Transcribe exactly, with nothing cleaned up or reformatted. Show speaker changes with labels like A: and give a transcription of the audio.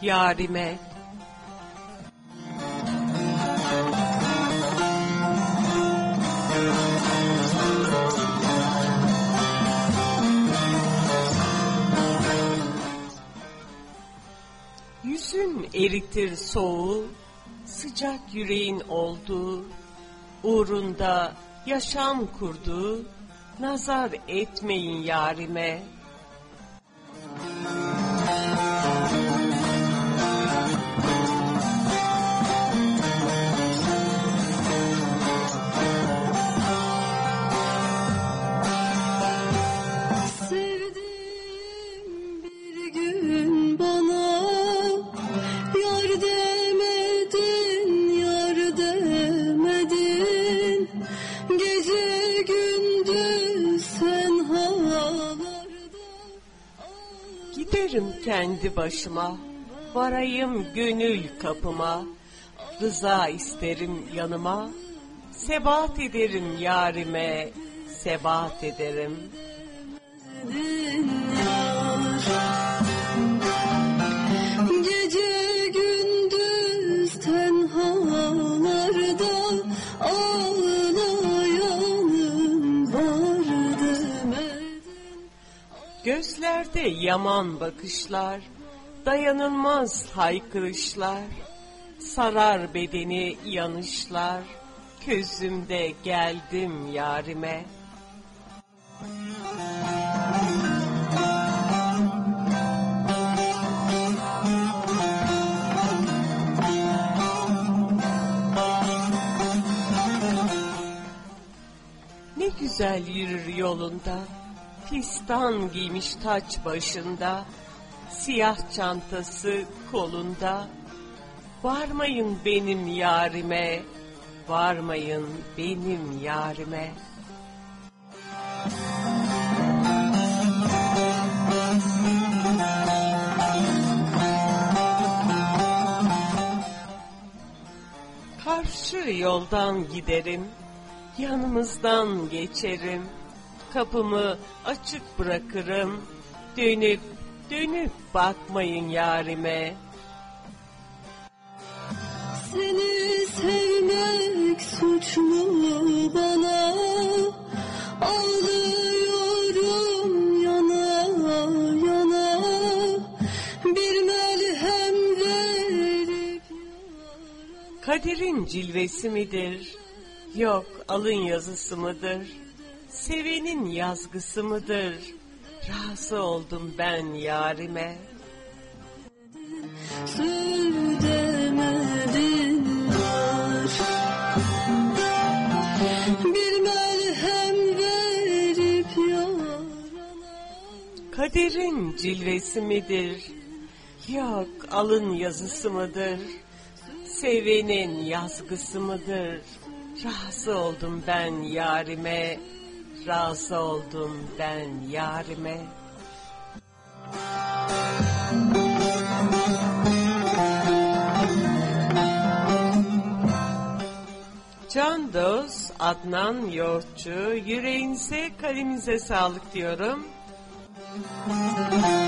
A: yarime. Yüzün eritir soğuğu, sıcak yüreğin olduğu, uğrunda yaşam kurduğu, nazar etmeyin yarime. Giderim kendi başıma, varayım gönül kapıma, rıza isterim yanıma, sebat ederim yarime, sebat ederim.
B: Gece gündüz tenhalarda ağlayanım var demedin.
A: Gözlerde yaman bakışlar, dayanılmaz haykırışlar, sarar bedeni yanışlar, közümde geldim yarime. Ne güzel yürür yolunda, fistan giymiş taç başında, siyah çantası kolunda. Varmayın benim yarime, varmayın benim yarime. Karşı yoldan giderim, yanımızdan geçerim, kapımı açık bırakırım, dönüp dönüp bakmayın yarime.
B: Seni sevmek suç mu bana, ağlıyorum yana yana, bir melhem verip yarana.
A: Kaderin cilvesi midir, yok alın yazısı mıdır, sevenin yazgısı mıdır, razı oldum ben yarime.
B: Söylemedin var, bir merhem verip yarana.
A: Kaderin cilvesi midir, yok alın yazısı mıdır, sevenin yazgısı mıdır, razı oldum ben yarime, razı oldum ben yarime. Can dost Adnan Yoğurtçu, yüreğinize kalemize sağlık diyorum.